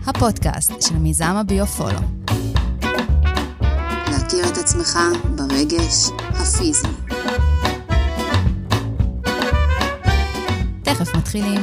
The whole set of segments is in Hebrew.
הפודקאסט של מיזם הביופולו. להכיר את עצמך ברגש הפיזי. תכף מתחילים.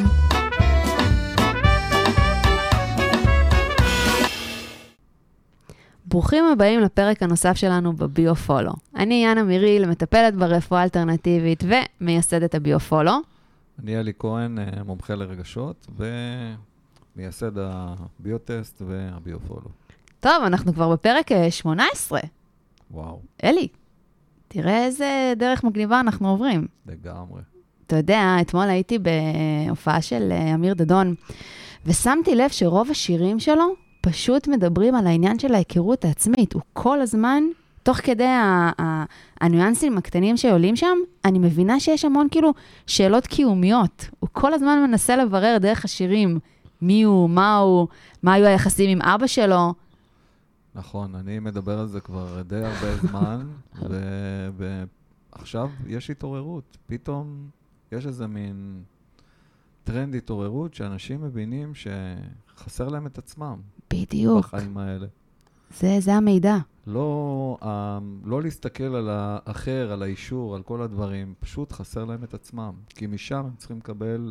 ברוכים הבאים לפרק הנוסף שלנו בביופולו. אני יאנה מיריל, מטפלת ברפואה אלטרנטיבית ומייסדת הביופולו. אני אלי כהן, מומחה לרגשות ומייסד הביוטסט והביופולו. טוב, אנחנו כבר בפרק 18. וואו. אלי, תראה איזה דרך מגניבה אנחנו עוברים. לגמרי. אתה יודע, אתמול הייתי בהופעה של אמיר דדון, ושמתי לב שרוב השירים שלו פשוט מדברים על העניין של ההיכרות העצמית. הוא כל הזמן, תוך כדי הניואנסים הקטנים שעולים שם, אני מבינה שיש המון כאילו שאלות קיומיות. הוא כל הזמן מנסה לברר דרך השירים מי הוא, מה היו היחסים עם אבא שלו. נכון, אני מדבר על זה כבר די הרבה זמן, ועכשיו יש התעוררות. פתאום יש איזה מין טרנד התעוררות שאנשים מבינים שחסר להם את עצמם. בדיוק. בחיים האלה. זה המידע. לא להסתכל על האחר, על האישור, על כל הדברים, פשוט חסר להם את עצמם. כי משם הם צריכים לקבל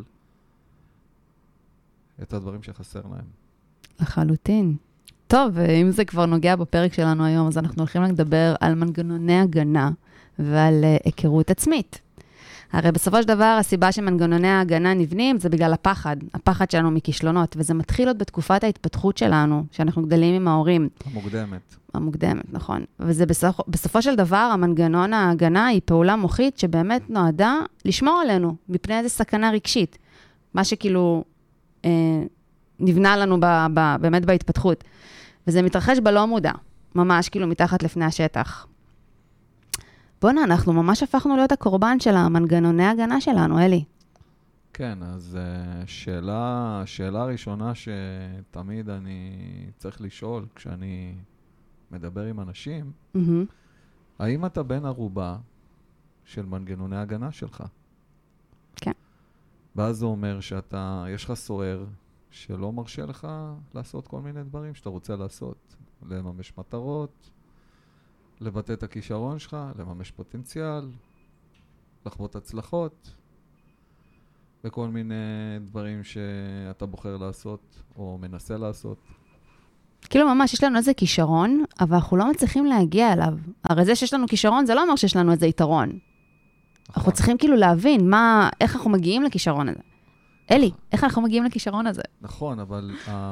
את הדברים שחסר להם. לחלוטין. טוב, אם זה כבר נוגע בפרק שלנו היום, אז אנחנו הולכים לדבר על מנגנוני הגנה ועל היכרות עצמית. הרי בסופו של דבר, הסיבה שמנגנוני ההגנה נבנים זה בגלל הפחד שלנו מכישלונות, וזה מתחיל עוד בתקופת ההתפתחות שלנו, שאנחנו גדלים עם ההורים. המוקדמת, נכון. וזה בסופו של דבר, המנגנון ההגנה היא פעולה מוחית שבאמת נועדה לשמור עלינו, מפני איזו סכנה רגשית. מה שכאילו נבנה לנו באמת בהתפתחות. וזה מתרחש בלא מודע, ממש כאילו מתחת לפני השטח. בוא'נה, אנחנו ממש הפכנו להיות הקורבן של המנגנוני ההגנה שלנו, אלי. כן, אז שאלה ראשונה שתמיד אני צריך לשאול כשאני מדבר עם אנשים, האם אתה בן ערובה של מנגנוני ההגנה שלך? כן. ואז זה אומר יש לך סוער שלא מרשה לך לעשות כל מיני דברים שאתה רוצה לעשות, לממש מטרות, לבטא את הכישרון שלך, לממש פוטנציאל, לחוות הצלחות, וכל מיני דברים שאתה בוחר לעשות או מנסה לעשות. כאילו ממש יש לנו איזה כישרון, אבל אנחנו לא מצליחים להגיע אליו. הרי זה שיש לנו כישרון, זה לא אומר שיש לנו איזה יתרון. אנחנו צריכים כאילו להבין איך אנחנו מגיעים לכישרון הזה. אלי, איך אנחנו מגיעים לכישרון הזה? נכון, אבל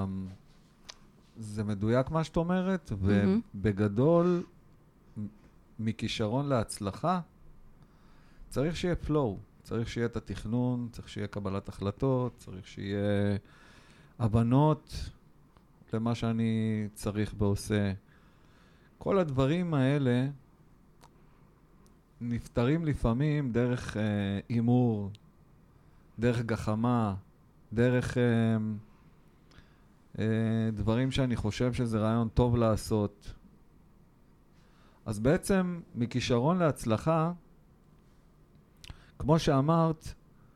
זה מדויק מה שאת אומרת, ובגדול, מכישרון להצלחה, צריך שיהיה פלואו, צריך שיהיה את התכנון, צריך שיהיה קבלת החלטות, צריך שיהיה הבנות למה שאני צריך ועושה. כל הדברים האלה נפתרים לפעמים דרך אימור, דרך גחמה, דרך דברים שאני חושב שזה רעיון טוב לעשות. אז בעצם מכישרון להצלחה, כמו שאמרת,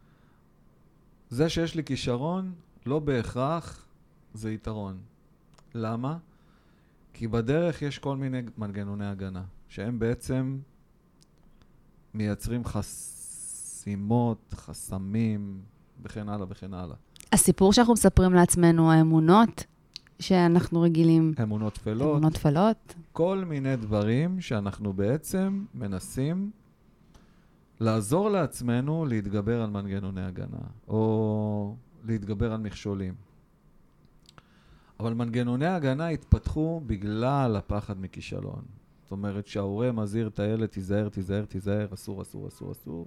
זה שיש לי כישרון לא בהכרח זה יתרון. למה? כי בדרך יש כל מיני מנגנוני הגנה, שהם בעצם מייצרים חסימות, חסמים, וכן הלאה וכן הלאה. הסיפור שאנחנו מספרים לעצמנו, האמונות שאנחנו רגילים. אמונות תפלות. כל מיני דברים שאנחנו בעצם מנסים לעזור לעצמנו להתגבר על מנגנוני הגנה, או להתגבר על מכשולים. אבל מנגנוני הגנה התפתחו בגלל הפחד מכישלון. זאת אומרת שההורה מזהיר את הילד, תיזהר, אסור.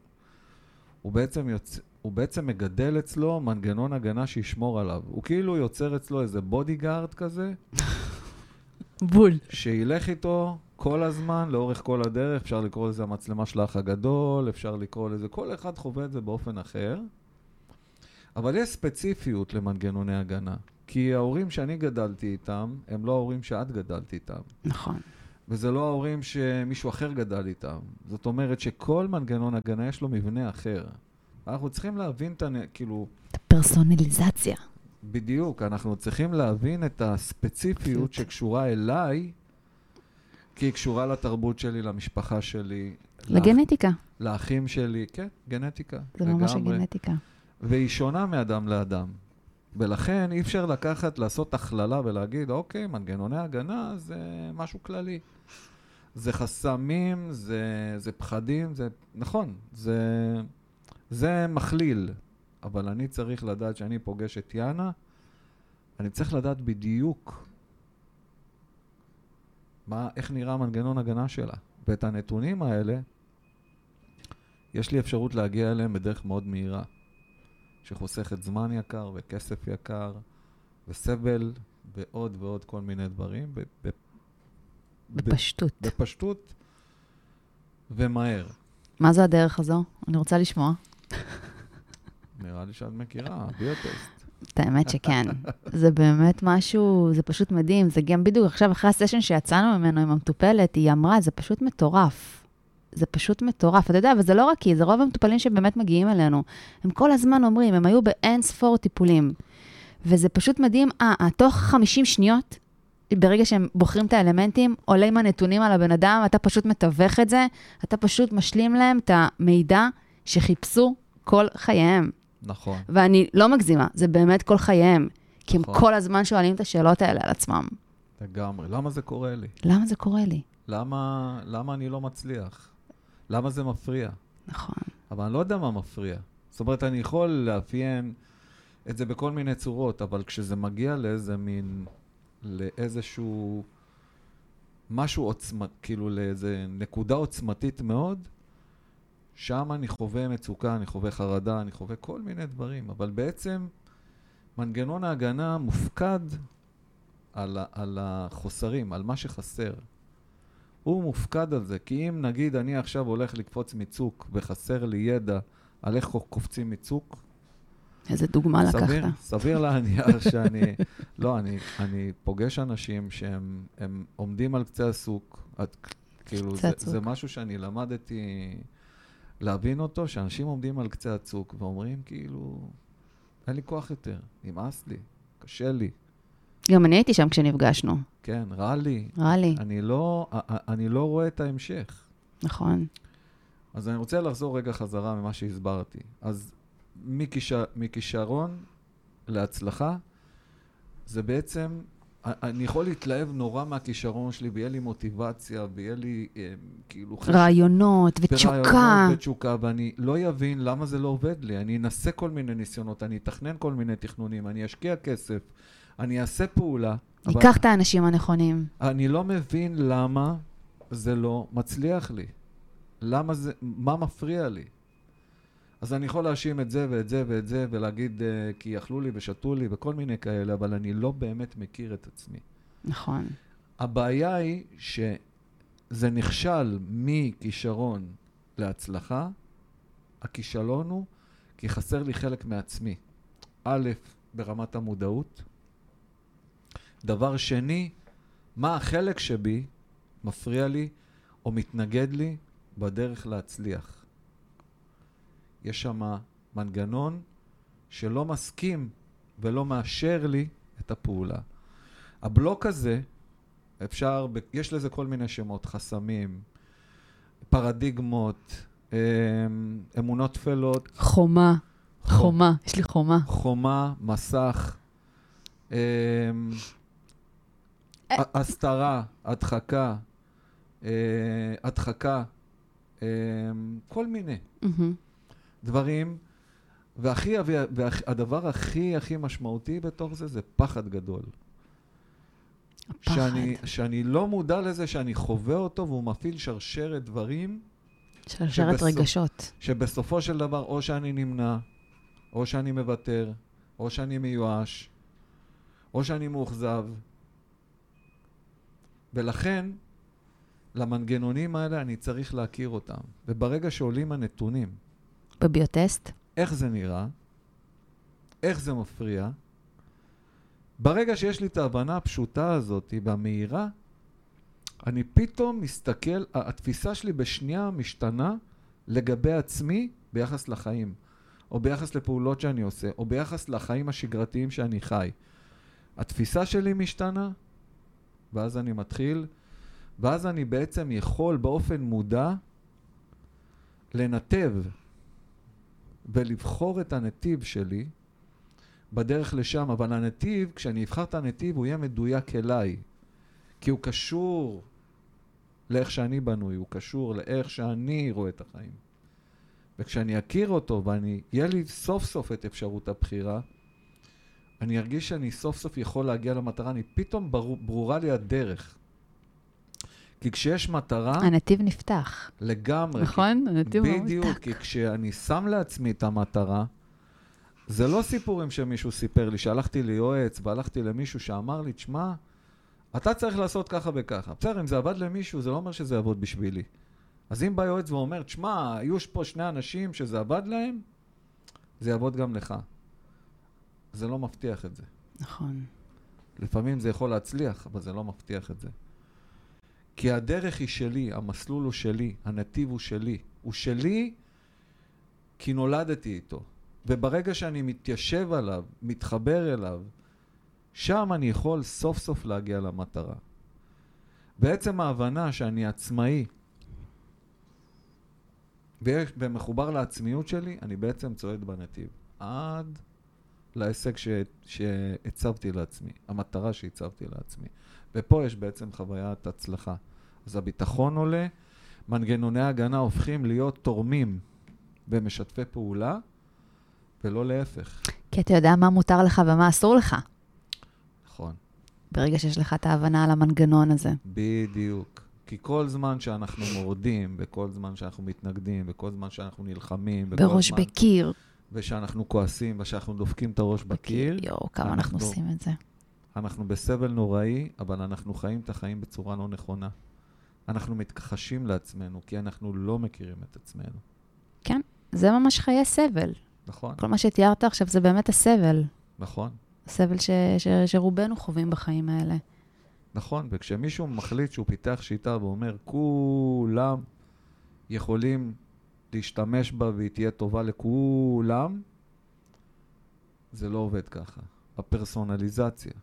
הוא בעצם מגדל אצלו מנגנון הגנה שישמור עליו. הוא כאילו יוצר אצלו איזה בודיגארד כזה. בול. שילך איתו כל הזמן, לאורך כל הדרך. אפשר לקרוא לזה המצלמה של האח הגדול, אפשר לקרוא לזה, כל אחד חווה את זה באופן אחר. אבל יש ספציפיות למנגנוני הגנה. כי ההורים שאני גדלתי איתם, הם לא ההורים שאת גדלתי איתם. נכון. וזה לא ההורים שמישהו אחר גדל איתם. זאת אומרת שכל מנגנון הגנה יש לו מבנה אחר. אנחנו צריכים להבין את הפרסונליזציה. בדיוק, אנחנו צריכים להבין את הספציפיות שקשורה אליי, כי היא קשורה לתרבות שלי, למשפחה שלי. לגנטיקה. לאחים שלי, כן, גנטיקה. זה ממש הגנטיקה. והיא שונה מאדם לאדם. ולכן אי אפשר לעשות הכללה ולהגיד, אוקיי, מנגנוני הגנה זה משהו כללי. זה חסמים, זה פחדים, זה נכון, זה מכליל. אבל אני צריך לדעת שאני פוגש את יאנה, אני צריך לדעת בדיוק איך נראה מנגנון הגנה שלה. ואת הנתונים האלה, יש לי אפשרות להגיע אליהם בדרך מאוד מהירה, שחוסכת זמן יקר וכסף יקר וסבל ועוד ועוד כל מיני דברים. בפשטות. בפשטות ומהר. מה זו הדרך הזו? אני רוצה לשמוע. נראה לי שאת מכירה, ביוטסט. את האמת שכן. זה באמת משהו, זה פשוט מדהים. זה גם בדיוק עכשיו אחרי הסשן שיצאנו ממנו עם המטופלת, היא אמרה, זה פשוט מטורף. זה פשוט מטורף. אתה יודע, וזה לא רק היא, זה רוב המטופלים שבאמת מגיעים אלינו. הם כל הזמן אומרים, הם היו באין ספור טיפולים. וזה פשוט מדהים, תוך 50 שניות, ברגע שהם בוחרים את האלמנטים, עולה עם הנתונים על הבן אדם, אתה פשוט מתווך את זה, אתה פשוט משלים להם את המידע שחיפשו כל חייהם. נכון. ואני לא מגזימה, זה באמת כל חייהם. כי הם כל הזמן שואלים את השאלות האלה על עצמם. לגמרי. למה זה קורה לי? למה זה קורה לי? למה אני לא מצליח? למה זה מפריע? נכון. אבל אני לא יודע מה מפריע. זאת אומרת, אני יכול לאפיין את זה בכל מיני צורות, אבל כשזה מגיע לאיזשהו משהו עוצמת, כאילו לאיזה נקודה עוצמתית מאוד, שם אני חווה מצוקה, אני חווה חרדה, אני חווה כל מיני דברים. אבל בעצם מנגנון ההגנה מופקד על החוסרים, על מה שחסר. הוא מופקד על זה, כי אם נגיד אני עכשיו הולך לקפוץ מצוק וחסר לי ידע על איך קופצים מצוק, איזה דוגמה לקחת. סביר להניח שאני, לא, אני פוגש אנשים שהם עומדים על קצה הסוק, כאילו זה משהו שאני למדתי להבין אותו, שאנשים עומדים על קצה הצוק ואומרים כאילו, אין לי כוח יותר, נמאס לי, קשה לי. גם אני הייתי שם כשנפגשנו. כן, רע לי. רע לי. אני לא רואה את ההמשך. נכון. אז אני רוצה לחזור רגע חזרה ממה שהסברתי. אז מכישרון להצלחה, זה בעצם, אני יכול להתלהב נורא מהכישרון שלי, ויהיה לי מוטיבציה, ויהיה לי כאילו רעיונות ותשוקה. ואני לא יבין למה זה לא עובד לי. אני אנסה כל מיני ניסיונות, אני אתכנן כל מיני תכנונים, אני אשקיע כסף, אני אעשה פעולה. ייקח את האנשים הנכונים. אני לא מבין למה זה לא מצליח לי. מה מפריע לי? אז אני יכול להאשים את זה ואת זה ואת זה, ולהגיד כי אכלו לי ושתו לי וכל מיני כאלה, אבל אני לא באמת מכיר את עצמי. נכון. הבעיה היא שזה נכשל מכישרון להצלחה. הכישלון הוא כי חסר לי חלק מעצמי. א', ברמת המודעות. דבר שני, מה החלק שבי מפריע לי או מתנגד לי בדרך להצליח. יש שם מנגנון שלא מסכים ולא מאשר לי את הפעולה. הבלוק הזה, יש לזה כל מיני שמות, חסמים, פרדיגמות, אמונות תפלות. חומה, יש לי חומה. חומה, מסך, הסתרה, הדחקה, כל מיני דברים. והדבר הכי משמעותי בתוך זה, זה פחד גדול. שאני לא מודע לזה, שאני חווה אותו, והוא מפעיל שרשרת דברים. שרשרת רגשות. שבסופו של דבר, או שאני נמנע, או שאני מוותר, או שאני מיואש, או שאני מאוכזב. ולכן, למנגנונים האלה אני צריך להכיר אותם. וברגע שעולים הנתונים, בביוטסט, איך זה נראה, איך זה מפריע, ברגע שיש לי את ההבנה הפשוטה הזאת והמהירה, אני פתאום מסתכל, התפיסה שלי בשנייה משתנה לגבי עצמי ביחס לחיים. או ביחס לפעולות שאני עושה, או ביחס לחיים השגרתיים שאני חי. התפיסה שלי משתנה, ואז אני מתחיל, ואז אני בעצם יכול באופן מודע לנתב ולבחור את הנתיב שלי בדרך לשם, אבל הנתיב, כשאני אבחר את הנתיב, הוא יהיה מדויק אליי, כי הוא קשור לאיך שאני בנוי, הוא קשור לאיך שאני רואה את החיים. וכשאני אכיר אותו יהיה לי סוף סוף את אפשרות הבחירה, אני ארגיש שאני סוף סוף יכול להגיע למטרה, פתאום ברורה לי הדרך. כי כשיש מטרה... הנתיב נפתח. לגמרי. נכון? הנתיב הוא בדיוק, נפתח. כי כשאני שם לעצמי את המטרה, זה לא סיפורים שמישהו סיפר לי, שהלכתי ליועץ והלכתי למישהו שאמר לי, תשמע, אתה צריך לעשות ככה וככה. בסדר, אם זה עבד למישהו, זה לא אומר שזה יעבוד בשבילי. אז אם בא יועץ ואומר, תשמע, היו פה שני אנשים שזה עבד להם, זה יעבוד גם לך. זה לא מבטיח את זה. נכון. לפעמים זה יכול להצליח, אבל זה לא מבטיח את זה. כי הדרך היא שלי, המסלול הוא שלי, הנתיב הוא שלי. הוא שלי כי נולדתי איתו. וברגע שאני מתיישב עליו, מתחבר אליו, שם אני יכול סוף סוף להגיע למטרה. בעצם ההבנה שאני עצמאי, ומחובר לעצמיות שלי, אני בעצם צועד בנתיב. עד להישג שהצבתי לעצמי, המטרה שהצבתי לעצמי. ופה יש בעצם חוויית הצלחה. אז הביטחון עולה, מנגנוני ההגנה הופכים להיות תורמים במשתפי פעולה, ולא להפך. כי אתה יודע מה מותר לך ומה אסור לך. נכון. ברגע שיש לך את ההבנה על המנגנון הזה. בדיוק. כי כל זמן שאנחנו מורדים, וכל זמן שאנחנו מתנגדים, וכל זמן שאנחנו נלחמים, בראש בקיר. ושאנחנו כועסים, ושאנחנו דופקים את הראש בקיר. יואו, כמה אנחנו עושים את זה. אנחנו בסבל נוראי, אבל אנחנו חיים את החיים בצורה לא נכונה. אנחנו מתכחשים לעצמנו, כי אנחנו לא מכירים את עצמנו. כן, זה ממש חיי סבל. נכון. כל מה שתיארת עכשיו זה באמת הסבל. נכון. הסבל שרובנו חווים בחיים האלה. נכון, וכשמישהו מחליט שהוא פיתח שיטה ואומר, כולם יכולים להשתמש בה והיא תהיה טובה לכולם, זה לא עובד ככה. הפרסונליזציה,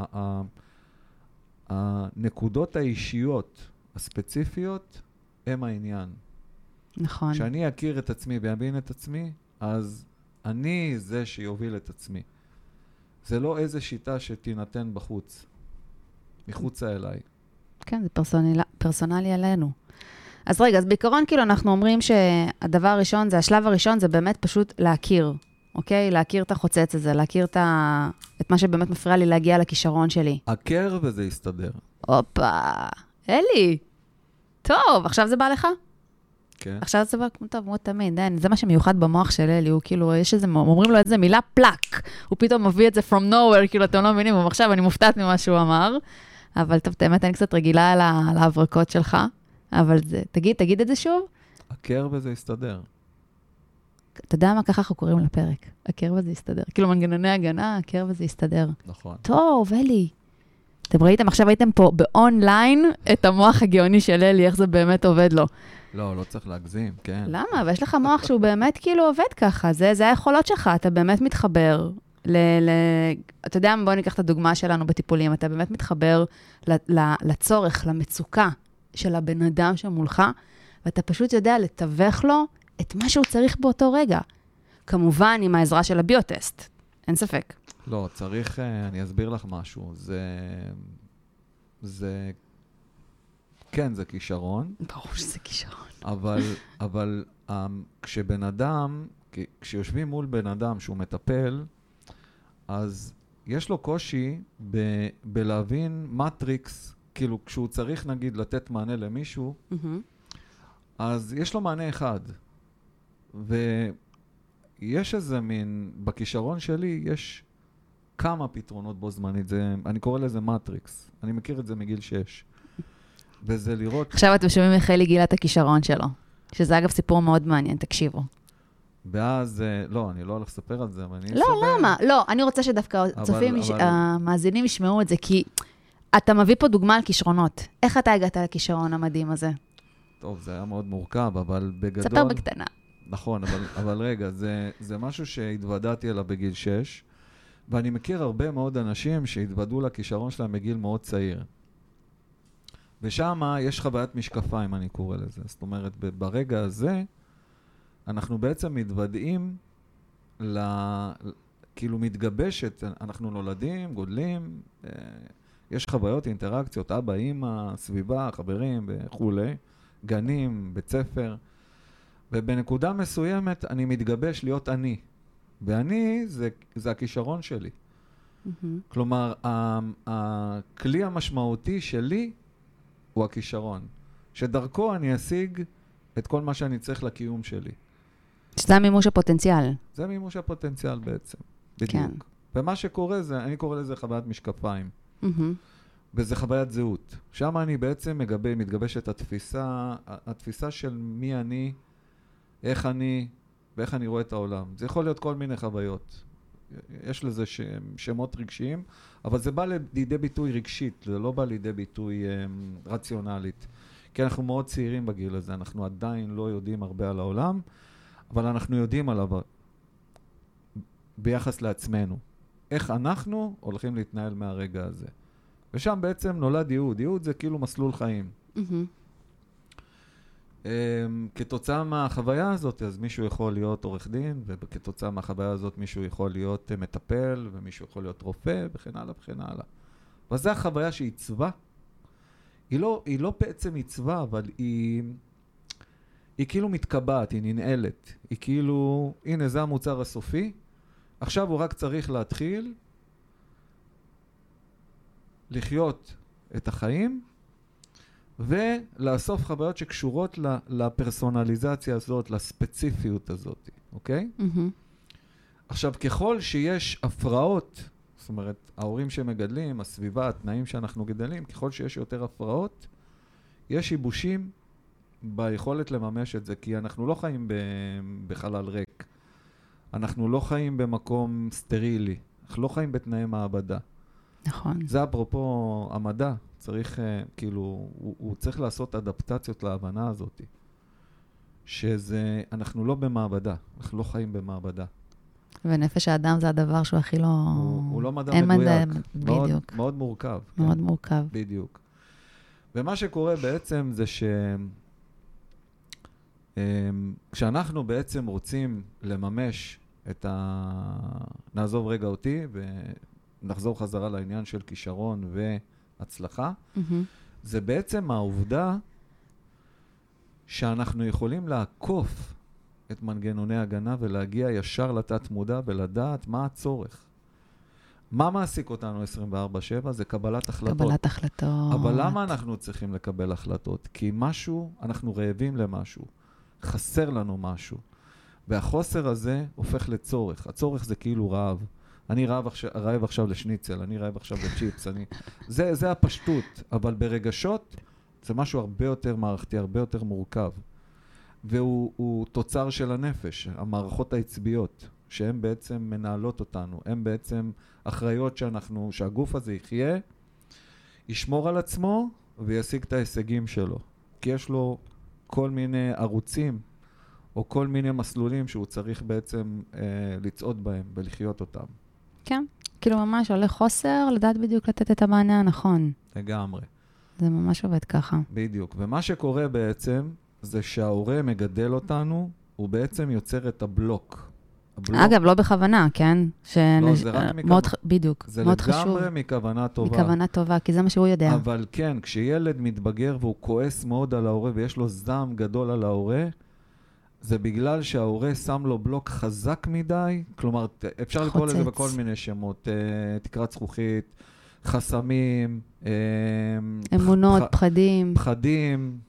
הנקודות האישיות הספציפיות הם העניין. נכון. כשאני אכיר את עצמי ויבין את עצמי, אז אני זה שיוביל את עצמי. זה לא איזו שיטה שתינתן בחוץ, מחוצה אליי. כן, זה פרסונלי עלינו. אז רגע, אז בעיקרון כאילו אנחנו אומרים שהדבר הראשון, השלב הראשון זה באמת פשוט להכיר, אוקיי? להכיר את החוצץ הזה, להכיר את מה שבאמת מפריע לי להגיע לכישרון שלי. הכר וזה יסתדר. הופה, אלי. טוב, עכשיו זה בא לך? כן. עכשיו זה בא כמו טוב, מאוד תמיד, זה מה שמיוחד במוח של אלי, הוא כאילו, יש איזה, אומרים לו איזה מילה פלק, הוא פתאום מביא את זה from nowhere, כאילו אתם לא מבינים, ועכשיו אני מופתעת ממה שהוא אמר, אבל טוב, באמת אני קצת רגילה על ההברקות שלך, אבל זה, תגיד את זה שוב. הכר וזה יסתדר. אתה יודע מה, ככה אנחנו קוראים לפרק, הכר וזה יסתדר. כאילו מנגנוני הגנה, הכר וזה יסתדר. נכון. טוב, אלי. אתם ראיתם, עכשיו הייתם פה באונליין את המוח הגאוני של אלי, איך זה באמת עובד לו. לא צריך להגזים, כן. למה? ויש לך מוח שהוא באמת כאילו עובד ככה, זה היכולות שלך, אתה באמת מתחבר אתה יודע, בוא ניקח את הדוגמה שלנו בטיפולים, אתה באמת מתחבר לצורך, למצוקה של הבן אדם שמולך, ואתה פשוט יודע לתווך לו את מה שהוא צריך באותו רגע. כמובן, עם העזרה של הביוטסט, אין ספק. לא, צריך, אני אסביר לך משהו, כן, זה כישרון. ברור שזה כישרון. אבל כשבן אדם, כשיושבים מול בן אדם שהוא מטפל, אז יש לו קושי בלהבין מטריקס, כאילו כשהוא צריך נגיד לתת מענה למישהו, אז יש לו מענה אחד. ויש איזה מין, בכישרון שלי יש כמה פתרונות בו זמנית, אני קורא לזה מטריקס, אני מכיר את זה מגיל 6. וזה לראות... עכשיו אתם שומעים איך אלי גילה את הכישרון שלו, שזה אגב סיפור מאוד מעניין, תקשיבו. ואז, לא, אני לא הולך לספר על זה, אבל אני לא, למה? לא, אני רוצה שדווקא המאזינים ישמעו את זה, כי אתה מביא פה דוגמה על כישרונות. איך אתה הגעת לכישרון המדהים הזה? טוב, זה היה מאוד מורכב, אבל בגדול... ספר בקטנה. נכון, אבל רגע, זה משהו שהתוודעתי אליו בגיל 6, ואני מכיר הרבה מאוד אנשים שהתוודעו לכישרון שלהם בגיל מאוד צעיר. ושם יש חוויית משקפיים, אני קורא לזה. זאת אומרת, ברגע הזה, אנחנו בעצם מתוודעים כאילו מתגבשת, אנחנו נולדים, גודלים, יש חוויות, אינטראקציות, אבא, אמא, סביבה, חברים וכו', גנים, בית ספר, ובנקודה מסוימת אני מתגבש להיות אני, ואני זה הכישרון שלי. כלומר, הכלי המשמעותי שלי הוא הכישרון, שדרכו אני אשיג את כל מה שאני צריך לקיום שלי. שזה מימוש הפוטנציאל. זה מימוש הפוטנציאל בעצם, בדיוק. כן. ומה שקורה זה, אני קורא לזה חוויית משקפיים. וזה חוויית זהות. שם אני בעצם מתגבש את התפיסה של מי אני, איך אני, ואיך אני רואה את העולם. זה יכול להיות כל מיני חוויות. יש לזה שמות רגשיים, אבל זה בא לידי ביטוי רגשית, זה לא בא לידי ביטוי רציונלית. כי אנחנו מאוד צעירים בגיל הזה, אנחנו עדיין לא יודעים הרבה על העולם, אבל אנחנו יודעים עליו ביחס לעצמנו. איך אנחנו הולכים להתנהל מהרגע הזה. ושם בעצם נולד ייעוד. ייעוד זה כאילו מסלול חיים. כתוצאה מהחוויה הזאת, אז מישהו יכול להיות עורך דין, וכתוצאה מהחוויה הזאת מישהו יכול להיות מטפל, ומישהו יכול להיות רופא, וכן הלאה וכן הלאה. וזו החוויה שהיא צבא. היא לא בעצם מצווה, אבל היא כאילו מתקבעת, היא ננעלת. היא כאילו, הנה זה המוצר הסופי, עכשיו הוא רק צריך להתחיל לחיות את החיים, ולאסוף חוויות שקשורות לפרסונליזציה הזאת, לספציפיות הזאת, אוקיי? עכשיו, ככל שיש הפרעות, זאת אומרת, ההורים שמגדלים, הסביבה, התנאים שאנחנו גדלים, ככל שיש יותר הפרעות, יש שיבושים ביכולת לממש את זה, כי אנחנו לא חיים בחלל ריק. אנחנו לא חיים במקום סטרילי. אנחנו לא חיים בתנאי מעבדה. נכון. זה אפרופו המדע. צריך, כאילו, הוא צריך לעשות אדפטציות להבנה הזאת. שזה, אנחנו לא במעבדה. אנחנו לא חיים במעבדה. ונפש האדם זה הדבר שהוא הכי לא... הוא לא מדע מדויק. בדיוק. מאוד מורכב. מאוד מורכב. בדיוק. ומה שקורה בעצם זה כשאנחנו בעצם רוצים לממש נעזוב רגע אותי ונחזור חזרה לעניין של כישרון והצלחה, זה בעצם העובדה שאנחנו יכולים לעקוף את מנגנוני הגנה ולהגיע ישר לתת מודע ולדעת מה הצורך. מה מעסיק אותנו 24/7? זה קבלת החלטות. קבלת החלטות. אבל למה אנחנו צריכים לקבל החלטות? כי אנחנו רעבים למשהו. חסר לנו משהו. והחוסר הזה הופך לצורך. הצורך זה כאילו רעב. אני רעב עכשיו לשניצל, אני רעב עכשיו לצ'יפס. זה הפשטות. אבל ברגשות זה משהו הרבה יותר מערכתי, הרבה יותר מורכב. והוא תוצר של הנפש, המערכות העצביות, שהן בעצם מנהלות אותנו. הן בעצם אחראיות שהגוף הזה יחיה, ישמור על עצמו וישיג את ההישגים שלו. כי יש לו כל מיני ערוצים, או כל מיני מסלולים שהוא צריך בעצם לצעוד בהם ולחיות אותם. כן, כאילו ממש עולה חוסר, לדעת בדיוק לתת את המענה הנכון. לגמרי. זה ממש עובד ככה. בדיוק. ומה שקורה בעצם, זה שההורה מגדל אותנו, הוא בעצם יוצר את הבלוק. אגב, לא בכוונה, כן? לא, זה רק מכוונה. בדיוק, זה מאוד חשוב. לגמרי מכוונה טובה. מכוונה טובה, כי זה מה שהוא יודע. אבל כן, כשילד מתבגר והוא כועס מאוד על ההורה, ויש לו זעם גדול על ההורה, זה בגלל שההורה שם לו בלוק חזק מדי, כלומר, אפשר לקרוא לזה בכל מיני שמות, תקרת זכוכית, חסמים, אמונות, פחדים. פחדים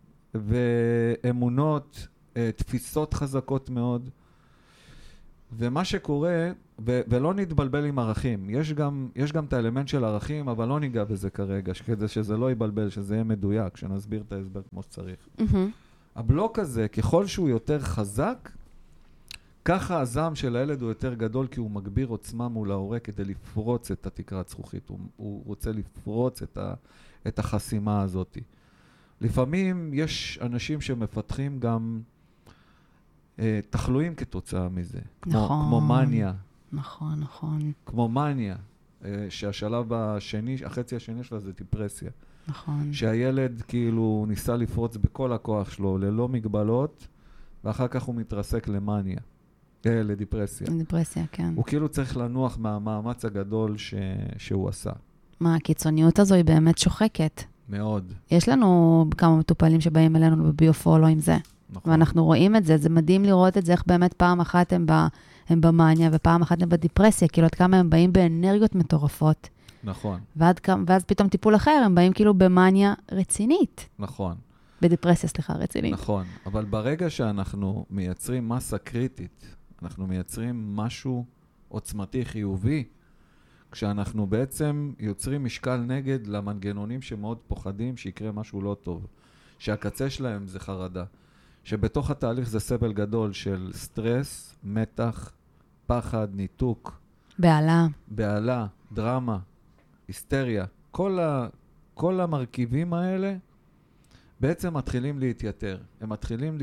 ואמונות, תפיסות חזקות מאוד. ומה שקורה, ולא נתבלבל עם ערכים, יש גם את האלמנט של ערכים, אבל לא ניגע בזה כרגע, כדי שזה לא ייבלבל, שזה יהיה מדויק, שנסביר את ההסבר כמו שצריך. הבלוק הזה, ככל שהוא יותר חזק, ככה הזעם של הילד הוא יותר גדול, כי הוא מגביר עוצמה מול ההורה כדי לפרוץ את התקרת זכוכית. הוא רוצה לפרוץ את החסימה הזאת. לפעמים יש אנשים שמפתחים גם תחלואים כתוצאה מזה. נכון. כמו מניה. נכון, נכון. כמו מניה, שהשלב השני, החצי השני שלה זה דיפרסיה. נכון. שהילד כאילו ניסה לפרוץ בכל הכוח שלו, ללא מגבלות, ואחר כך הוא מתרסק למניה, לדיפרסיה. דיפרסיה, כן. הוא כאילו צריך לנוח מהמאמץ הגדול שהוא עשה. מה, הקיצוניות הזו היא באמת שוחקת. מאוד. יש לנו כמה מטופלים שבאים אלינו בביופולו עם זה. נכון. ואנחנו רואים את זה, זה מדהים לראות את זה, איך באמת פעם אחת הם במאניה, ופעם אחת הם בדיפרסיה, כאילו עד כמה הם באים באנרגיות מטורפות. נכון. ואז פתאום טיפול אחר, הם באים כאילו במאניה רצינית. נכון. בדיפרסיה, סליחה, רצינית. נכון, אבל ברגע שאנחנו מייצרים מסה קריטית, אנחנו מייצרים משהו עוצמתי חיובי, כשאנחנו בעצם יוצרים משקל נגד למנגנונים שמאוד פוחדים שיקרה משהו לא טוב, שהקצה שלהם זה חרדה, שבתוך התהליך זה סבל גדול של סטרס, מתח, פחד, ניתוק, בעלה, דרמה, היסטריה, כל המרכיבים האלה בעצם מתחילים להתייתר. הם מתחילים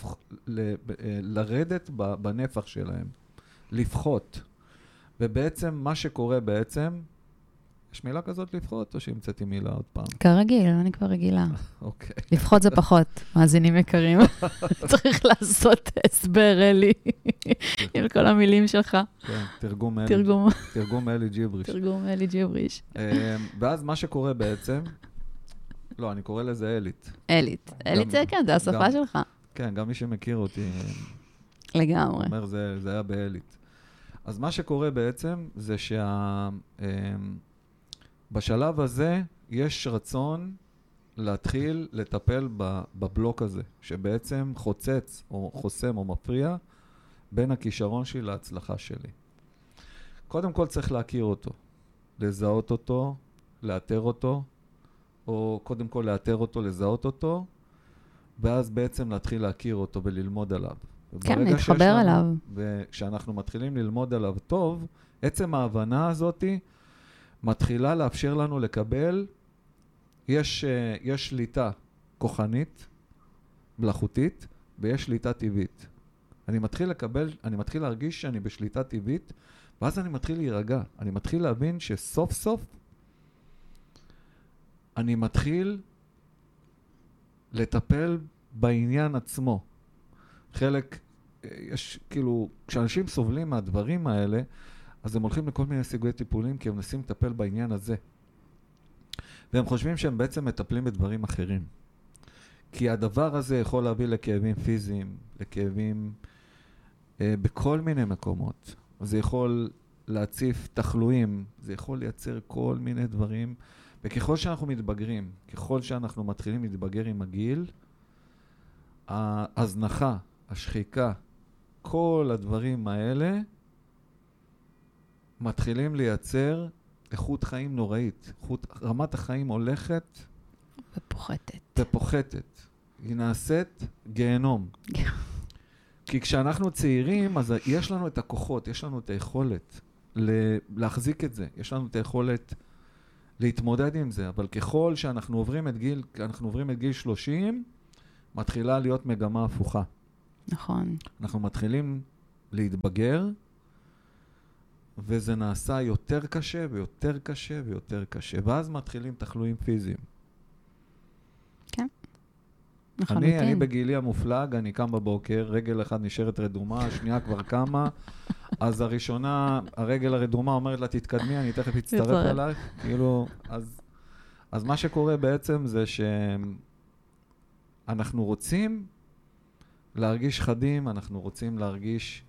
לרדת בנפח שלהם, לפחות. ובעצם מה שקורה בעצם, יש מילה כזאת לפחות, או שהמצאתי מילה עוד פעם? כרגיל, אני כבר רגילה. אוקיי. לפחות זה פחות, מאזינים יקרים. צריך לעשות הסבר, אלי, עם כל המילים שלך. כן, תרגום אלי ג'יבריש. תרגום אלי ג'יבריש. ואז מה שקורה בעצם, לא, אני קורא לזה אלית. אלית. אלית זה כן, זה השפה שלך. כן, גם מי שמכיר אותי. לגמרי. אומר, זה היה באלית. אז מה שקורה בעצם, זה בשלב הזה יש רצון להתחיל לטפל בבלוק הזה, שבעצם חוצץ או חוסם או מפריע בין הכישרון שלי להצלחה שלי. קודם כל צריך להכיר אותו, לזהות אותו, לאתר אותו, או קודם כל לאתר אותו, לזהות אותו, ואז בעצם להתחיל להכיר אותו וללמוד עליו. כן, להתחבר אליו. וכשאנחנו מתחילים ללמוד עליו טוב, עצם ההבנה הזאת מתחילה לאפשר לנו לקבל, יש שליטה כוחנית, מלאכותית, ויש שליטה טבעית. אני מתחיל להרגיש שאני בשליטה טבעית, ואז אני מתחיל להירגע. אני מתחיל להבין שסוף סוף אני מתחיל לטפל בעניין עצמו. חלק, יש כאילו, כשאנשים סובלים מהדברים האלה, אז הם הולכים לכל מיני סוגי טיפולים, כי הם מנסים לטפל בעניין הזה. והם חושבים שהם בעצם מטפלים בדברים אחרים. כי הדבר הזה יכול להביא לכאבים פיזיים, לכאבים בכל מיני מקומות. זה יכול להציף תחלואים, זה יכול לייצר כל מיני דברים. וככל שאנחנו מתבגרים, ככל שאנחנו מתחילים להתבגר עם הגיל, ההזנחה, השחיקה, כל הדברים האלה מתחילים לייצר איכות חיים נוראית. רמת החיים הולכת ופוחתת. היא נעשית גיהנום. כי כשאנחנו צעירים, אז יש לנו את הכוחות, יש לנו את היכולת להחזיק את זה. יש לנו את היכולת להתמודד עם זה. אבל ככל שאנחנו עוברים את גיל 30, מתחילה להיות מגמה הפוכה. נכון. אנחנו מתחילים להתבגר, וזה נעשה יותר קשה ויותר קשה ויותר קשה. ואז מתחילים תחלואים פיזיים. כן. אני בגילי המופלג, אני קם בבוקר, רגל אחד נשארת רדומה, השנייה כבר קמה, אז הראשונה, הרגל הרדומה אומרת לה, תתקדמי, אני תכף אצטרף אלייך. כאילו, אז מה שקורה בעצם זה שאנחנו רוצים להרגיש חדים, אנחנו רוצים להרגיש,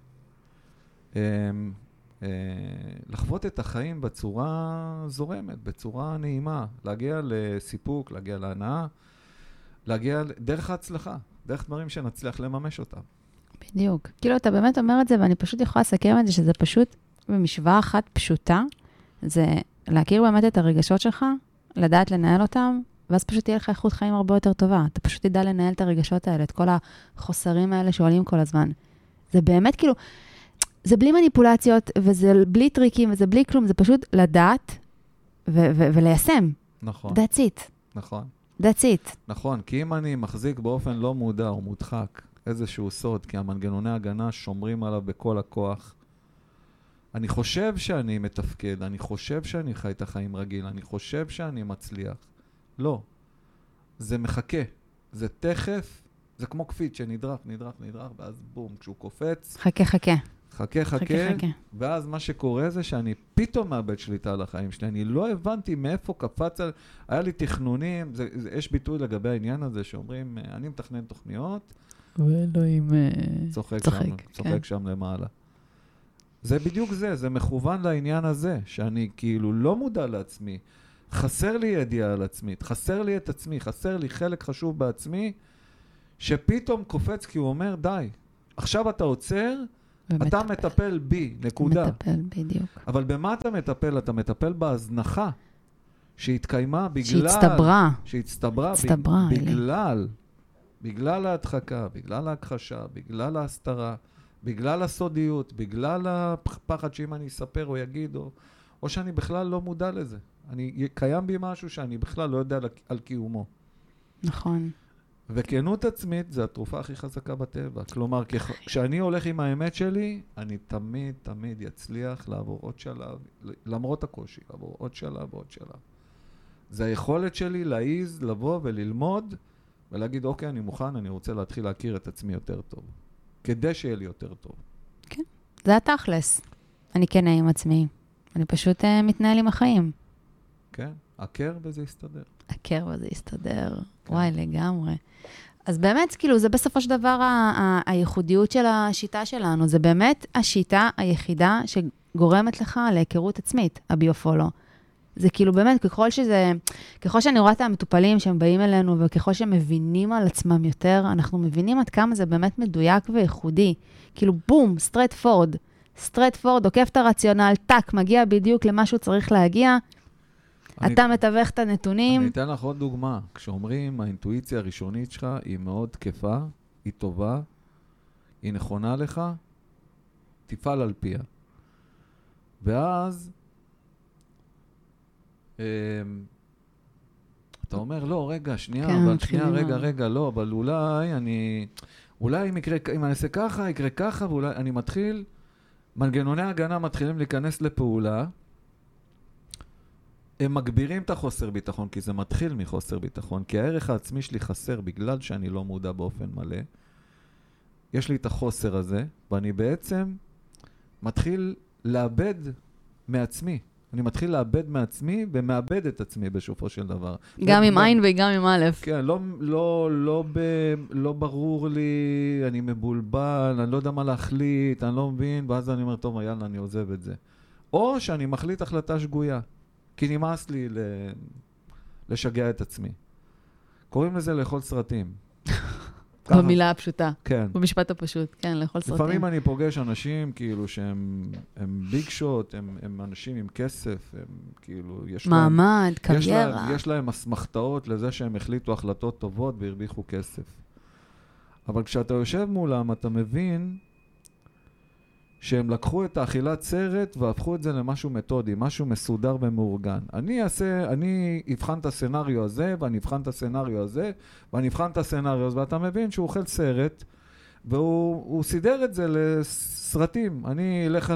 לחוות את החיים בצורה זורמת, בצורה נעימה, להגיע לסיפוק, להגיע להנאה, להגיע דרך ההצלחה, דרך דברים שנצליח לממש אותם. בדיוק. כאילו אתה באמת אומר את זה, ואני פשוט יכולה לסכם את זה, שזה פשוט במשוואה אחת פשוטה, זה להכיר באמת את הרגשות שלך, לדעת לנהל אותם, ואז פשוט תהיה לך איכות חיים הרבה יותר טובה. אתה פשוט תדע לנהל את הרגשות האלה, את כל החוסרים האלה שעולים כל הזמן. זה באמת כאילו, זה בלי מניפולציות, וזה בלי טריקים, וזה בלי כלום, זה פשוט לדעת וליישם. נכון. That's it. נכון. That's it. נכון, כי אם אני מחזיק באופן לא מודע או מודחק איזשהו סוד, כי המנגנוני הגנה שומרים עליו בכל הכוח. אני חושב שאני מתפקד, אני חושב שאני חי את החיים רגיל, אני חושב שאני מצליח. לא. זה מחכה. זה תכף, זה כמו קפיץ שנדרך, ואז בום, כשהוא קופץ. חכה. ואז מה שקורה זה שאני פתאום מאבד שליטה על החיים שלי. אני לא הבנתי מאיפה קפץ, היה לי תכנונים, יש ביטוי לגבי העניין הזה שאומרים, אני מתכנן תוכניות, ואלוהים צוחק שם למעלה. זה בדיוק זה מכוון לעניין הזה, שאני כאילו לא מודע לעצמי, חסר לי ידיעה על עצמי, חסר לי את עצמי, חסר לי חלק חשוב בעצמי, שפתאום קופץ כי הוא אומר, די, עכשיו אתה עוצר, אתה מטפל בי, נקודה. מטפל, בדיוק. אבל במה אתה מטפל? אתה מטפל בהזנחה שהתקיימה בגלל... שהצטברה. בגלל ההדחקה, בגלל ההכחשה, בגלל ההסתרה, בגלל הסודיות, בגלל הפחד שאם אני אספר או יגיד, או שאני בכלל לא מודע לזה. קיים בי משהו שאני בכלל לא יודע על קיומו. נכון. וכנות עצמית זה התרופה הכי חזקה בטבע. כלומר, כשאני הולך עם האמת שלי, אני תמיד יצליח לעבור עוד שלב, למרות הקושי, לעבור עוד שלב ועוד שלב. זה היכולת שלי להעיז, לבוא וללמוד, ולהגיד, אוקיי, אני מוכן, אני רוצה להתחיל להכיר את עצמי יותר טוב. כדי שיהיה לי יותר טוב. כן, זה התכלס. אני כנה עם עצמי. אני פשוט מתנהל עם החיים. כן, הכר וזה יסתדר. הכר וזה יסתדר. כן. וואי, לגמרי. אז באמת, כאילו, זה בסופו של דבר הייחודיות של השיטה שלנו. זה באמת השיטה היחידה שגורמת לך להיכרות עצמית, הביופולו. זה כאילו באמת, ככל שאני רואה את המטופלים שהם באים אלינו, וככל שהם מבינים על עצמם יותר, אנחנו מבינים עד כמה זה באמת מדויק וייחודי. כאילו בום, סטרייט פורד, עוקף את הרציונל, טק, מגיע בדיוק למה שהוא צריך להגיע, אתה מתווך את הנתונים. אני אתן לך עוד דוגמה. כשאומרים, האינטואיציה הראשונית שלך היא מאוד תקפה, היא טובה, היא נכונה לך, תפעל על פיה. ואז אתה אומר, לא, רגע, שנייה, לא, אבל אולי אם אני אעשה ככה, יקרה ככה, ואולי אני מתחיל, מנגנוני ההגנה מתחילים להיכנס לפעולה, הם מגבירים את החוסר ביטחון, כי זה מתחיל מחוסר ביטחון, כי הערך העצמי שלי חסר בגלל שאני לא מודע באופן מלא. יש לי את החוסר הזה, ואני בעצם מתחיל לאבד מעצמי. אני מתחיל לאבד מעצמי ומאבד את עצמי בסופו של דבר. גם עם עין וגם עם א'. כן, לא ברור לי, אני מבולבל, אני לא יודע מה להחליט, אני לא מבין, ואז אני אומר, טוב, יאללה, אני עוזב את זה. או שאני מחליט החלטה שגויה, כי נמאס לי לשגע את עצמי. קוראים לזה לאכול סרטים. במילה הפשוטה. כן. במשפט הפשוט, כן, לאכול סרטים. לפעמים אני פוגש אנשים כאילו שהם ביג שוט, הם אנשים עם כסף, הם כאילו מעמד, קריירה. יש להם אסמכתאות לזה שהם החליטו החלטות טובות והרוויחו כסף. אבל כשאתה יושב מולם, אתה מבין שהם לקחו את האכילת סרט והפכו את זה למשהו מתודי, משהו מסודר ומאורגן. אני אבחן את הסנריו הזה, ואני אבחן את הסנריו הזה, ואני אבחן את הסנריו הזה, ואתה מבין שהוא אוכל סרט, והוא סידר את זה לסרטים. אני אלך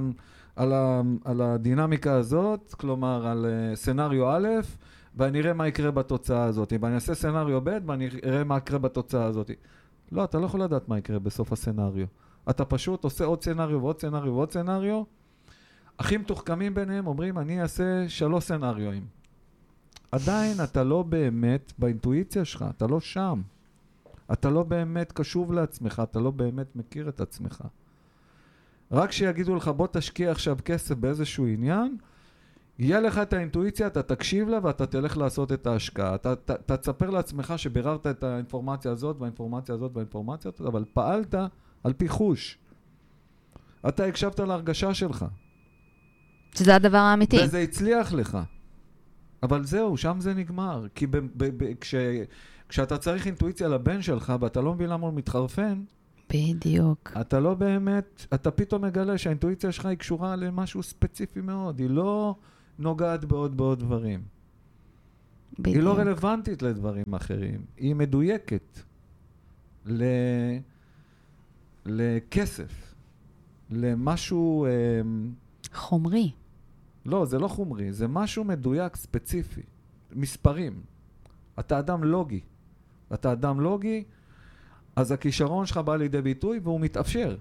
על הדינמיקה הזאת, כלומר על סנריו א', ואני אראה מה יקרה בתוצאה הזאת. ואני אעשה סנריו ב', ואני אראה מה יקרה בתוצאה הזאת. לא, אתה לא יכול לדעת מה יקרה בסוף הסנריו. אתה פשוט עושה עוד סנריו ועוד סנריו ועוד סנריו. הכי מתוחכמים ביניהם אומרים, אני אעשה 3 סנריואים. עדיין אתה לא באמת באינטואיציה שלך, אתה לא שם. אתה לא באמת קשוב לעצמך, אתה לא באמת מכיר את עצמך. רק שיגידו לך, בוא תשקיע עכשיו כסף באיזשהו עניין, יהיה לך את האינטואיציה, אתה תקשיב לה ואתה תלך לעשות את ההשקעה. אתה תספר לעצמך שביררת את האינפורמציה הזאת והאינפורמציה הזאת והאינפורמציה הזאת, אבל פעלת על פי חוש. אתה הקשבת להרגשה שלך. שזה הדבר האמיתי. וזה הצליח לך. אבל זהו, שם זה נגמר. כי כשאתה צריך אינטואיציה לבן שלך, ואתה לא מבין למה הוא מתחרפן, בדיוק. אתה לא באמת, אתה פתאום מגלה שהאינטואיציה שלך היא קשורה למשהו ספציפי מאוד. היא לא נוגעת בעוד דברים. בדיוק. היא לא רלוונטית לדברים אחרים. היא מדויקת לכסף, למשהו... חומרי. לא, זה לא חומרי, זה משהו מדויק, ספציפי. מספרים. אתה אדם לוגי. אתה אדם לוגי, אז הכישרון שלך בא לידי ביטוי והוא מתאפשר.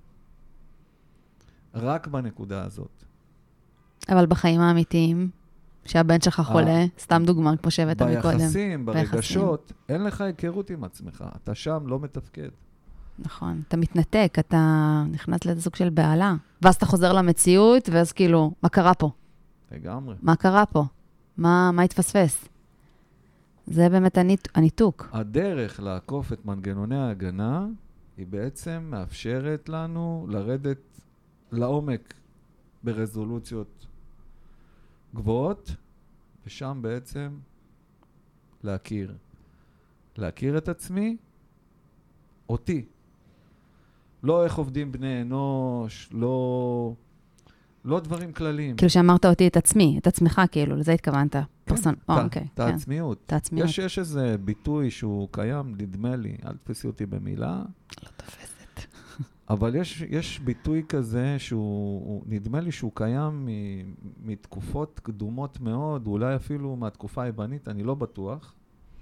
רק בנקודה הזאת. אבל בחיים האמיתיים, שהבן שלך חולה, סתם דוגמה, כמו שהבאת מקודם. ביחסים, ברגשות, אין לך היכרות עם עצמך. אתה שם לא מתפקד. נכון, אתה מתנתק, אתה נכנס לאיזה סוג של בעלה. ואז אתה חוזר למציאות, ואז כאילו, מה קרה פה? לגמרי. מה קרה פה? מה התפספס? זה באמת הניתוק. הדרך לעקוף את מנגנוני ההגנה, היא בעצם מאפשרת לנו לרדת לעומק ברזולוציות גבוהות, ושם בעצם להכיר. להכיר את עצמי, אותי. לא איך עובדים בני אנוש, לא דברים כלליים. כאילו שאמרת אותי את עצמי, את עצמך כאילו, לזה התכוונת. כן, אוקיי, את העצמיות. את העצמיות. יש איזה ביטוי שהוא קיים, נדמה לי, אל תפסי אותי במילה. לא תופסת. אבל יש ביטוי כזה שהוא, נדמה לי שהוא קיים מתקופות קדומות מאוד, אולי אפילו מהתקופה היוונית, אני לא בטוח,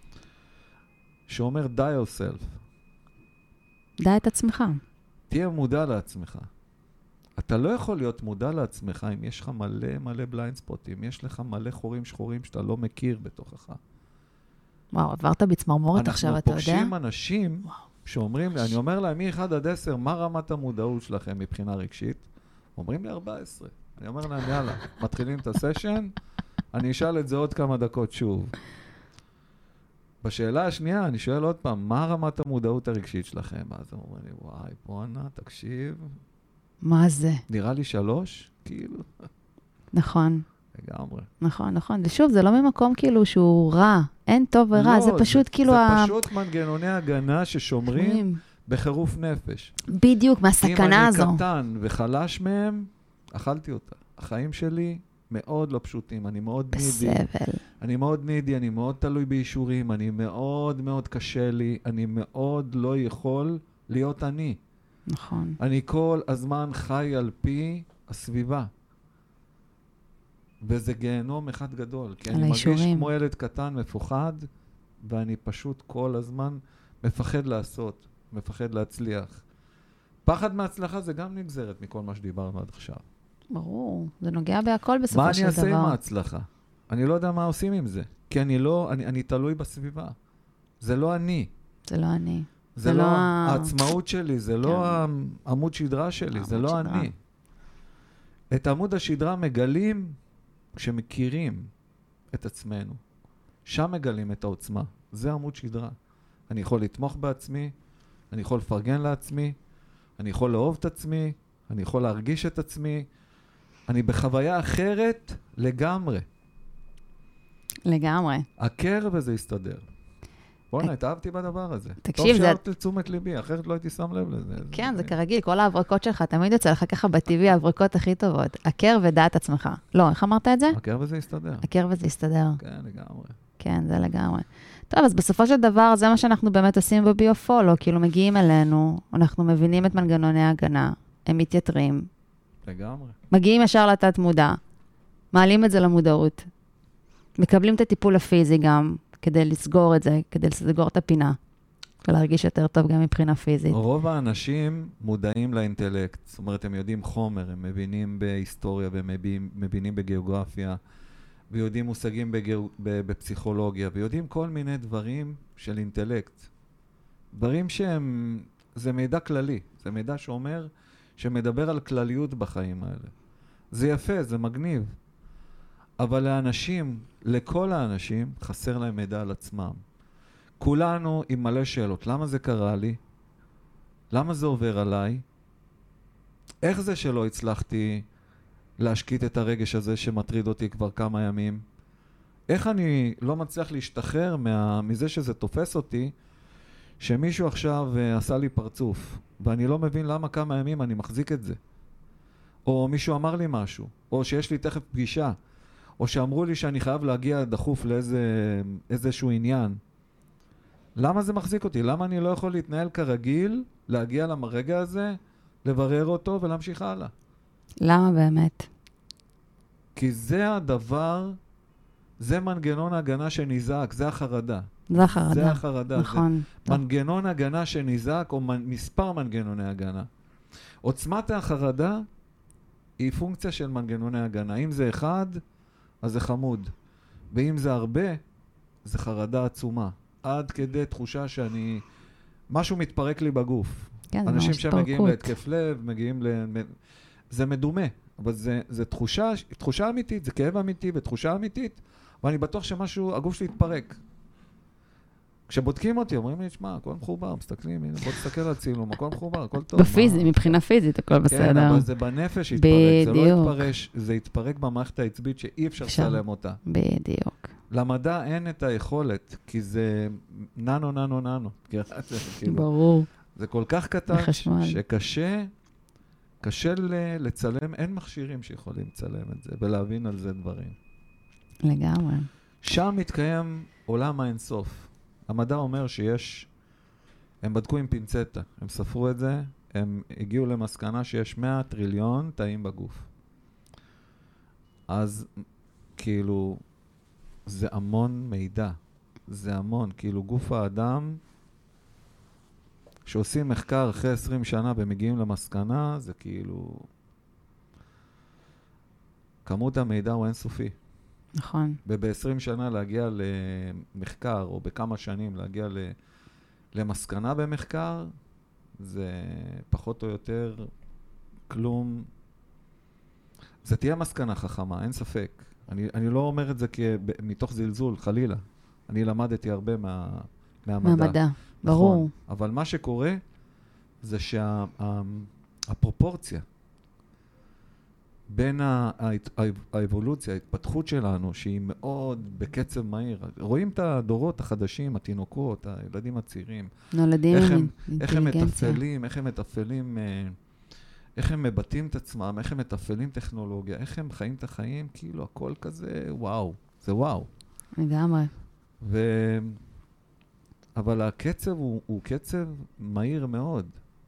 שאומר die yourself. דע את עצמך. תהיה מודע לעצמך. אתה לא יכול להיות מודע לעצמך אם יש לך מלא בליינד ספוטים, יש לך מלא חורים שחורים שאתה לא מכיר בתוכך. וואו, עברת בצמרמורת עכשיו, אתה יודע? אנחנו פוגשים אנשים שאומרים לי, אני אומר להם, מ-1 עד 10, מה רמת המודעות שלכם מבחינה רגשית? אומרים לי 14. אני אומר להם, יאללה, מתחילים את הסשן, אני אשאל את זה עוד כמה דקות שוב. בשאלה השנייה, אני שואל עוד פעם, מה רמת המודעות הרגשית שלכם? אז הם אומרים לי, וואי, בואנה, תקשיב. מה זה? נראה לי 3, כאילו. נכון. לגמרי. נכון. ושוב, זה לא ממקום כאילו שהוא רע. אין טוב ורע, לא, זה פשוט כאילו... זה פשוט מנגנוני הגנה ששומרים בחירוף נפש. בדיוק, מהסכנה הזו. אם אני קטן וחלש מהם, אכלתי אותה. החיים שלי מאוד לא פשוטים, אני מאוד נידי. בסבל. אני מאוד תלוי באישורים, אני מאוד קשה לי, אני מאוד לא יכול להיות אני. נכון. אני כל הזמן חי על פי הסביבה. וזה גיהנום אחד גדול. כי אני מרגיש כמו ילד קטן, מפוחד, ואני פשוט כל הזמן מפחד לעשות, מפחד להצליח. פחד מהצלחה זה גם נגזרת מכל מה שדיברנו עד עכשיו. ברור, זה נוגע בהכל בסופו של דבר. מה אני אעשה עם ההצלחה? אני לא יודע מה עושים עם זה. כי אני תלוי בסביבה. זה לא אני. זה לא אני. זה לא העצמאות שלי, זה לא עמוד שדרה שלי, זה לא אני. את עמוד השדרה מגלים כשמכירים את עצמנו. שם מגלים את העוצמה. זה עמוד שדרה. אני יכול לתמוך בעצמי, אני יכול לפרגן לעצמי, אני יכול לאהוב את עצמי, אני יכול להרגיש את עצמי. אני בחוויה אחרת לגמרי. לגמרי. הכר וזה יסתדר. בוא'נה, התאהבתי בדבר הזה. תקשיב, טוב שאהבת לתשומת ליבי, אחרת לא הייתי שם לב לזה. כן, זה כרגיל, כל ההברקות שלך, תמיד יוצא לך ככה בטבעי, ההברקות הכי טובות. הכר ודעת עצמך. לא, איך אמרת את זה? הכר וזה יסתדר. הכר וזה יסתדר. כן, לגמרי. כן, זה לגמרי. טוב, אז בסופו של דבר, זה מה שאנחנו באמת עושים בביופולו, כאילו מגיעים אלינו, אנחנו מבינים את מנגנוני ההגנה, הם מתייתרים. לגמרי. מגיעים ישר לתת מודע, מעלים את זה למודעות, מקבלים את הטיפול הפיזי גם, כדי לסגור את זה, כדי לסגור את הפינה, ולהרגיש יותר טוב גם מבחינה פיזית. רוב האנשים מודעים לאינטלקט, זאת אומרת, הם יודעים חומר, הם מבינים בהיסטוריה, והם מבינים בגיאוגרפיה, ויודעים מושגים בפסיכולוגיה, ויודעים כל מיני דברים של אינטלקט. דברים שהם, זה מידע כללי, זה מידע שאומר, שמדבר על כלליות בחיים האלה. זה יפה, זה מגניב. אבל לאנשים, לכל האנשים, חסר להם מידע על עצמם. כולנו עם מלא שאלות. למה זה קרה לי? למה זה עובר עליי? איך זה שלא הצלחתי להשקיט את הרגש הזה שמטריד אותי כבר כמה ימים? איך אני לא מצליח להשתחרר מזה שזה תופס אותי, שמישהו עכשיו עשה לי פרצוף, ואני לא מבין למה כמה ימים אני מחזיק את זה. או מישהו אמר לי משהו, או שיש לי תכף פגישה, או שאמרו לי שאני חייב להגיע דחוף לאיזשהו עניין. למה זה מחזיק אותי? למה אני לא יכול להתנהל כרגיל להגיע לרגע הזה, לברר אותו ולהמשיך הלאה. למה באמת? כי זה הדבר, זה מנגנון הגנה שנזעק, זה החרדה. זה החרדה. זה החרדה. נכון. זה מנגנון הגנה שנזעק, או מספר מנגנוני הגנה. עוצמת החרדה היא פונקציה של מנגנוני הגנה. אם זה אחד, אז זה חמוד. ואם זה הרבה, זה חרדה עצומה. עד כדי תחושה שאני... משהו מתפרק לי בגוף. כן, אנשים שמגיעים להתקף לב, מגיעים זה מדומה, אבל זה תחושה אמיתית, זה כאב אמיתי ותחושה אמיתית, ואני בטוח שמשהו, הגוף שלי יתפרק. כשבודקים אותי, אומרים לי, שמע, הכל מחובר, מסתכלים, הנה, בוא תסתכל על צילום, הכל מחובר, הכל טוב. בפיזי, מבחינה פיזית, הכל בסדר. כן, אבל זה בנפש יתפרק, זה לא יתפרש, זה יתפרק במערכת העצבית שאי אפשר לצלם אותה. בדיוק. למדע אין את היכולת, כי זה ננו. ברור. זה כל כך קטן, שקשה לצלם, אין מכשירים שיכולים לצלם את זה, ולהבין על זה דברים. לגמרי. שם מתקיים עולם האינסוף. המדע אומר שיש, הם בדקו עם פינצטה, הם ספרו את זה, הם הגיעו למסקנה שיש 100 טריליון תאים בגוף. אז כאילו, זה המון מידע, זה המון, כאילו גוף האדם, שעושים מחקר אחרי 20 שנה ומגיעים למסקנה, זה כאילו, כמות המידע הוא אינסופי. נכון. וב-20 שנה להגיע למחקר, או בכמה שנים להגיע למסקנה במחקר, זה פחות או יותר כלום. זה תהיה מסקנה חכמה, אין ספק. אני לא אומר את זה מתוך זלזול, חלילה. אני למדתי הרבה מהמדע. ברור. נכון. אבל מה שקורה זה שהפרופורציה בין האבולוציה, ההתפתחות שלנו, שהיא מאוד בקצב מהיר. רואים את הדורות החדשים, התינוקות, הילדים הצעירים. נולדים עם אינטליגנציה. איך הם מתפעלים, איך הם מבטאים את עצמם, איך הם מתפעלים טכנולוגיה, איך הם חיים את החיים, כאילו הכל כזה, וואו. זה וואו. לגמרי. אבל הקצב הוא קצב מהיר מאוד.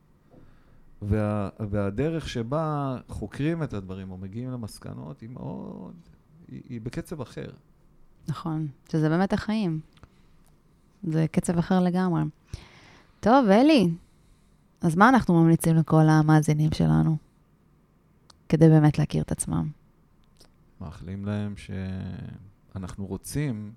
והדרך שבה חוקרים את הדברים או מגיעים למסקנות היא מאוד, היא בקצב אחר. נכון, שזה באמת החיים. זה קצב אחר לגמרי. טוב, אלי, אז מה אנחנו ממליצים לכל המאזינים שלנו? כדי באמת להכיר את עצמם. מאחלים להם שאנחנו רוצים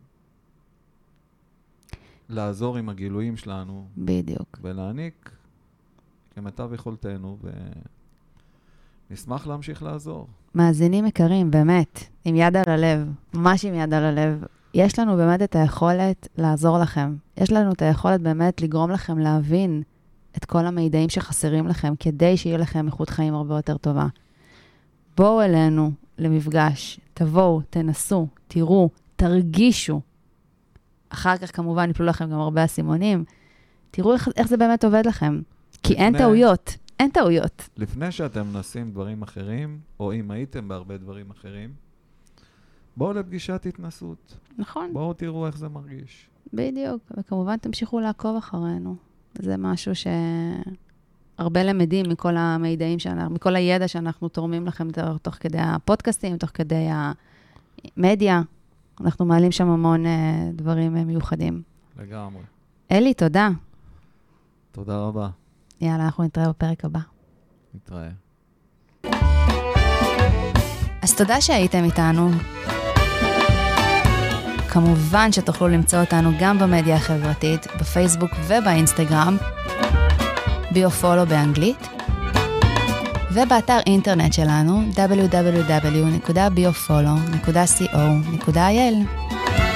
לעזור עם הגילויים שלנו. בדיוק. ולהעניק כמיטב יכולתנו, ונשמח להמשיך לעזור. מאזינים יקרים, באמת, עם יד על הלב, ממש עם יד על הלב, יש לנו באמת את היכולת לעזור לכם. יש לנו את היכולת באמת לגרום לכם להבין את כל המידעים שחסרים לכם, כדי שיהיה לכם איכות חיים הרבה יותר טובה. בואו אלינו למפגש, תבואו, תנסו, תראו, תרגישו. אחר כך כמובן יפלו לכם גם הרבה אסימונים. תראו איך זה באמת עובד לכם. כי אין טעויות, אין טעויות. לפני שאתם מנסים דברים אחרים, או אם הייתם בהרבה דברים אחרים, בואו לפגישת התנסות. נכון. בואו תראו איך זה מרגיש. בדיוק, וכמובן תמשיכו לעקוב אחרינו. זה משהו שהרבה למדים מכל המידעים שאנחנו, מכל הידע שאנחנו תורמים לכם תוך כדי הפודקאסטים, תוך כדי המדיה. אנחנו מעלים שם המון דברים מיוחדים. לגמרי. אלי, תודה. תודה רבה. יאללה, אנחנו נתראה בפרק הבא. נתראה. אז תודה שהייתם איתנו. כמובן שתוכלו למצוא אותנו גם במדיה החברתית, בפייסבוק ובאינסטגרם, ביופולו באנגלית, ובאתר אינטרנט שלנו www.biofolo.co.il.